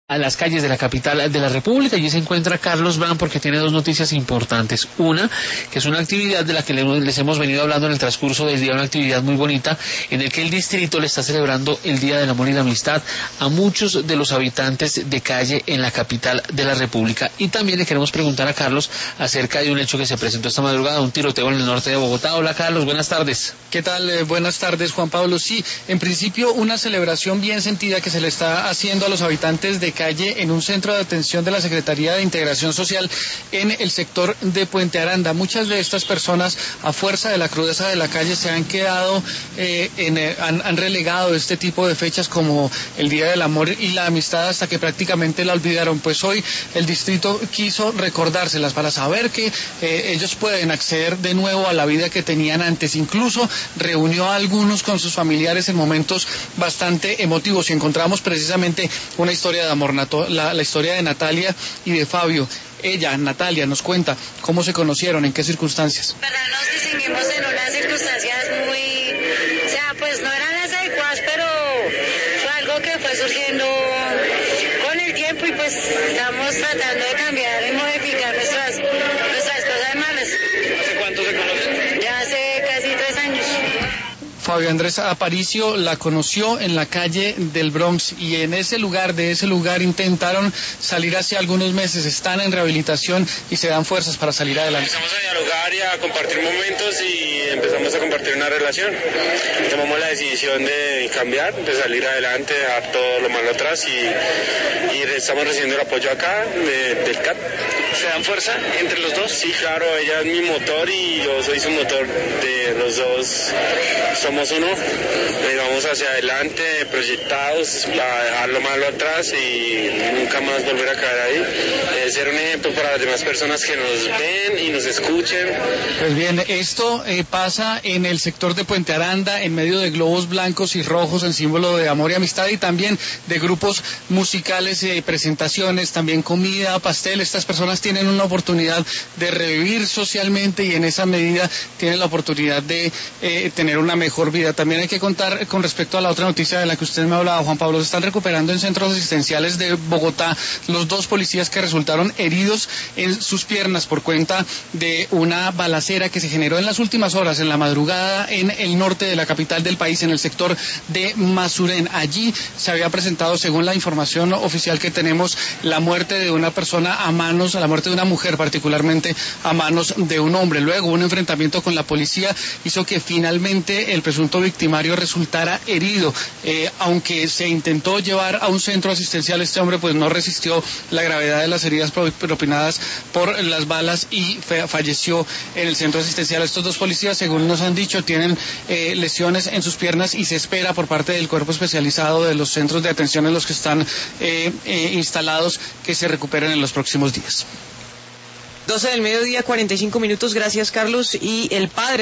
A las calles de la capital de la República. Allí se encuentra Carlos Brown porque tiene dos noticias importantes. Una, que es una actividad de la que les hemos venido hablando en el transcurso del día, una actividad muy bonita en el que el distrito le está celebrando el Día del Amor y la Amistad a muchos de los habitantes de calle en la capital de la República. Y también le queremos preguntar a Carlos acerca de un hecho que se presentó esta madrugada, un tiroteo en el norte de Bogotá. Hola Carlos, buenas tardes. ¿Qué tal? Buenas tardes, Juan Pablo. Sí, en principio una celebración bien sentida que se le está haciendo a los habitantes de calle en un centro de atención de la Secretaría de Integración Social en el sector de Puente Aranda. Muchas de estas personas, a fuerza de la crudeza de la calle, se han quedado, han relegado este tipo de fechas como el Día del Amor y la Amistad hasta que prácticamente la olvidaron. Pues hoy el distrito quiso recordárselas para saber que ellos pueden acceder de nuevo a la vida que tenían antes. Incluso reunió a algunos con sus familiares en momentos bastante emotivos y encontramos precisamente una historia de amor, la historia de Natalia y de Fabio. Ella, Natalia, nos cuenta cómo se conocieron, en qué circunstancias. Nos distinguimos en unas circunstancias pues no eran las adecuadas, pero fue algo que fue surgiendo con el tiempo y pues estamos tratando de cambiar y modificar nuestras cosas malas. ¿Hace cuánto se conocen? Ya hace casi 3 años. Fabio Andrés Aparicio la conoció en la calle del Bronx y de ese lugar intentaron salir hace algunos meses, están en rehabilitación y se dan fuerzas para salir adelante. Empezamos a dialogar y a compartir momentos y empezamos a compartir una relación. Tomamos la decisión de cambiar, de salir adelante, dejar todo lo malo atrás y estamos recibiendo el apoyo acá del CAT. ¿Se dan fuerza entre los dos? Sí, claro, ella es mi motor y yo soy su motor. De los dos somos uno, vamos hacia adelante, proyectados para dejar lo malo atrás y nunca más volver a caer ahí. Ser un ejemplo para las demás personas que nos ven y nos escuchen. Pues bien, esto pasa en el sector de Puente Aranda, en medio de globos blancos y rojos en símbolo de amor y amistad y también de grupos musicales, presentaciones, también comida, pastel. Estas personas tienen una oportunidad de revivir socialmente y en esa medida tienen la oportunidad de tener una mejor vida. También hay que contar con respecto a la otra noticia de la que usted me hablaba, Juan Pablo. Se están recuperando en centros asistenciales de Bogotá los 2 policías que resultaron heridos en sus piernas por cuenta de una balacera que se generó en las últimas horas, en la madrugada, en el norte de la capital del país, en el sector de Masuren. Allí se había presentado, según la información oficial que tenemos, la muerte de una persona la muerte de una mujer particularmente a manos de un hombre. Luego un enfrentamiento con la policía hizo que finalmente el presunto victimario resultara herido. Aunque se intentó llevar a un centro asistencial, este hombre pues no resistió la gravedad de las heridas propinadas por las balas y falleció en el centro asistencial. Estos 2 policías, según nos han dicho, tienen lesiones en sus piernas y se espera por parte del cuerpo especializado de los centros de atención en los que están instalados que se recuperen en los próximos días. 12 del mediodía, 45 minutos. Gracias, Carlos. Y el padre